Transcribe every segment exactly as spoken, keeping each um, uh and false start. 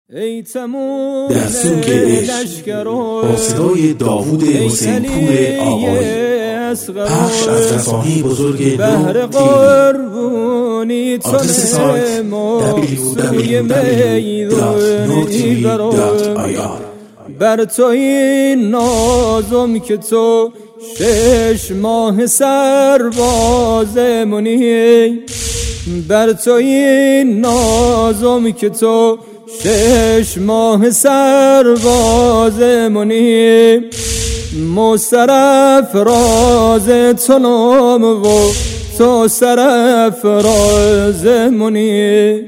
در سوگ عشق با صدای داوود حسین پور آقایی، پخش از رسانه بزرگ بهر قربونی آدرس سایت دبلیو دبلیو دبلیو دات نور تی وی دات آی آر. بر تو این نازم که تو شش ماه سرباز منی، بر تو این نازم که تو شش ماه سرباز منی، مصرف راز تو نام و تو سرف راز منی،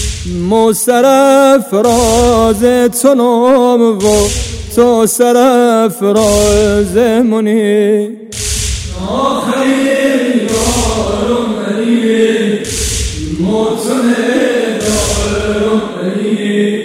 مصرف راز تو نام و تو سرف راز منی. آخرین یارم علی موتن دارم علی،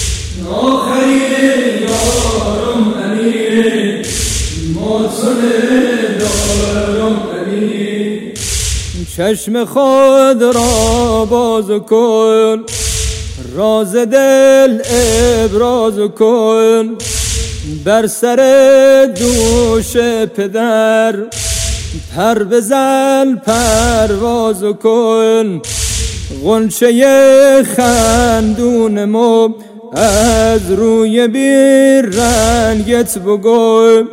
آخرین یارم علی موتن دارم علی. چشم خود را باز کن، راز دل ابراز کن، بر سر دوش پدر پر بزن پرواز کن، غنچه خندون مو از روی بیر رنگت بگو،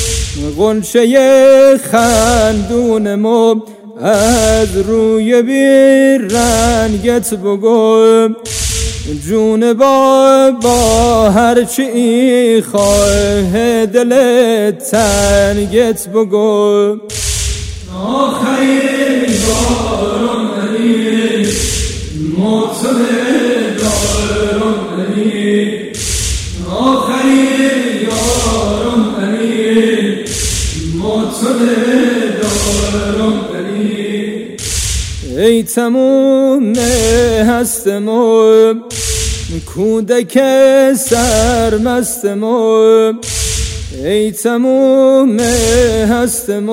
غنچه خندون مو از روی بیر رنگت بگو، جون با با هرچی خواه دلت تنگت بگو. آخرین یارم علی موتن دارم علی، آخرین یارم علی موتن دارم علی. ای تموم هستم کودک سرمستم، ای تموم هستم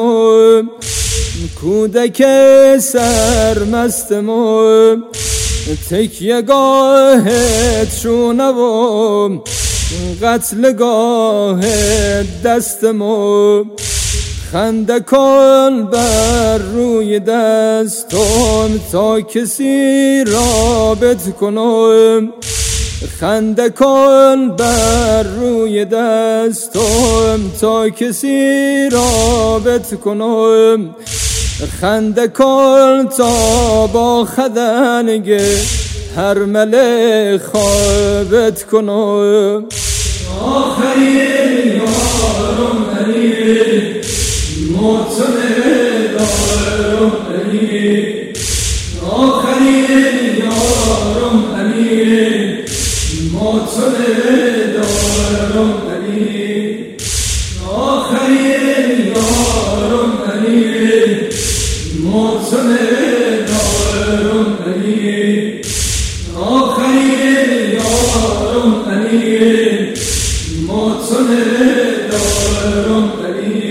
کودک سرمستم، تکیه گاهت شونم قتل گاه دستم، خنده کن بر روی دستم تا کسی رابط کنم، خنده کن بر روی دستم تا کسی رابط کنم، خنده کن تا با خدنگ هر مله خوابت کنم. آخرین یارم علی موتن دارم علی، آخرین یارم علی موتن دارم علی، آخرین یارم علی موتن دارم علی، آخرین یارم علی موتن دارم علی.